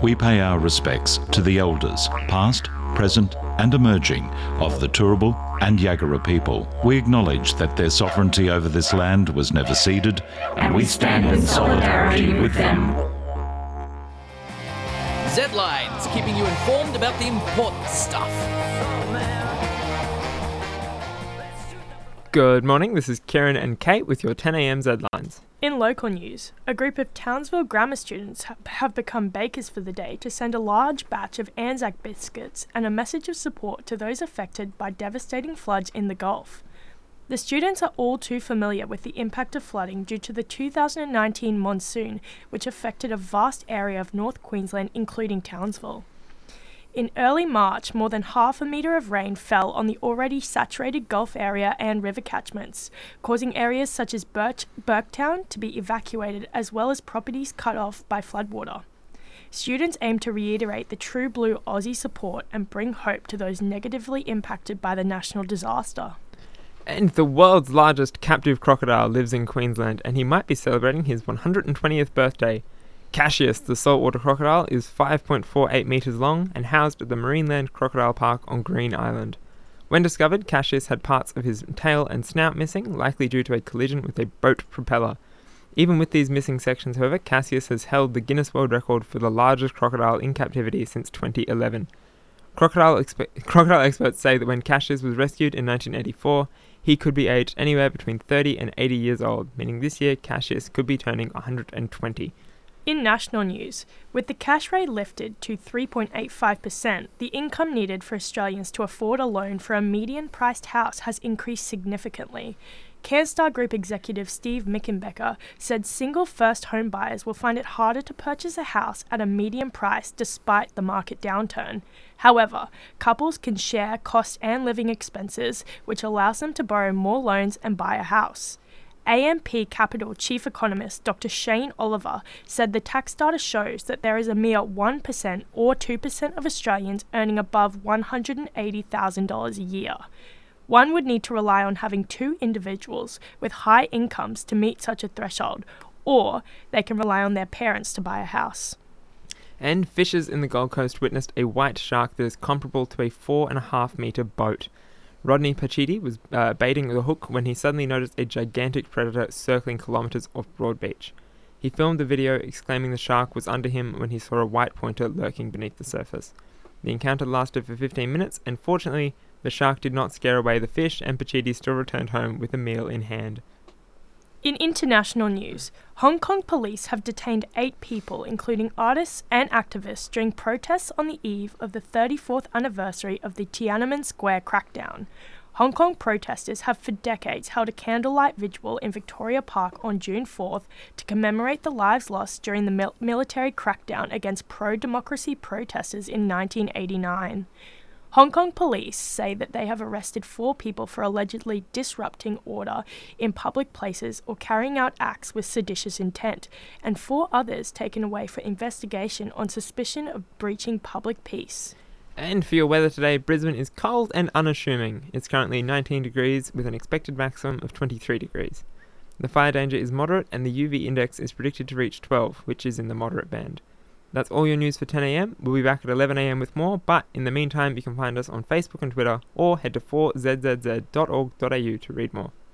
we pay our respects to the elders, past, present and emerging, of the Turrbal and Yagara people. We acknowledge that their sovereignty over this land was never ceded, and we stand in solidarity with them. Z-Lines, keeping you informed about the important stuff. Good morning, this is Kieran and Kate with your 10am Z-Lines. In local news, a group of Townsville grammar students have become bakers for the day to send a large batch of Anzac biscuits and a message of support to those affected by devastating floods in the Gulf. The students are all too familiar with the impact of flooding due to the 2019 monsoon, which affected a vast area of North Queensland, including Townsville. In early March, more than half a metre of rain fell on the already saturated Gulf area and river catchments, causing areas such as Burketown to be evacuated, as well as properties cut off by floodwater. Students aim to reiterate the true blue Aussie support and bring hope to those negatively impacted by the national disaster. And the world's largest captive crocodile lives in Queensland, and he might be celebrating his 120th birthday. Cassius, the saltwater crocodile, is 5.48 metres long and housed at the Marineland Crocodile Park on Green Island. When discovered, Cassius had parts of his tail and snout missing, likely due to a collision with a boat propeller. Even with these missing sections, however, Cassius has held the Guinness World Record for the largest crocodile in captivity since 2011. Crocodile experts say that when Cassius was rescued in 1984, he could be aged anywhere between 30 and 80 years old, meaning this year Cassius could be turning 120. In national news, with the cash rate lifted to 3.85%, the income needed for Australians to afford a loan for a median-priced house has increased significantly. CareStar Group executive Steve Mickenbecker said single first home buyers will find it harder to purchase a house at a median price despite the market downturn. However, couples can share cost and living expenses, which allows them to borrow more loans and buy a house. AMP Capital Chief Economist Dr. Shane Oliver said the tax data shows that there is a mere 1% or 2% of Australians earning above $180,000 a year. One would need to rely on having two individuals with high incomes to meet such a threshold, or they can rely on their parents to buy a house. And fishers in the Gold Coast witnessed a white shark that is comparable to a 4.5 metre boat. Rodney Pachidi was baiting the hook when he suddenly noticed a gigantic predator circling kilometres off Broadbeach. He filmed the video exclaiming the shark was under him when he saw a white pointer lurking beneath the surface. The encounter lasted for 15 minutes, and fortunately, the shark did not scare away the fish, and Pachidi still returned home with a meal in hand. In international news, Hong Kong police have detained 8 people, including artists and activists, during protests on the eve of the 34th anniversary of the Tiananmen Square crackdown. Hong Kong protesters have for decades held a candlelight vigil in Victoria Park on June 4th to commemorate the lives lost during the military crackdown against pro-democracy protesters in 1989. Hong Kong police say that they have arrested 4 people for allegedly disrupting order in public places or carrying out acts with seditious intent, and 4 others taken away for investigation on suspicion of breaching public peace. And for your weather today, Brisbane is cold and unassuming. It's currently 19 degrees with an expected maximum of 23 degrees. The fire danger is moderate and the UV index is predicted to reach 12, which is in the moderate band. That's all your news for 10am. We'll be back at 11am with more, but in the meantime you can find us on Facebook and Twitter, or head to 4zzz.org.au to read more.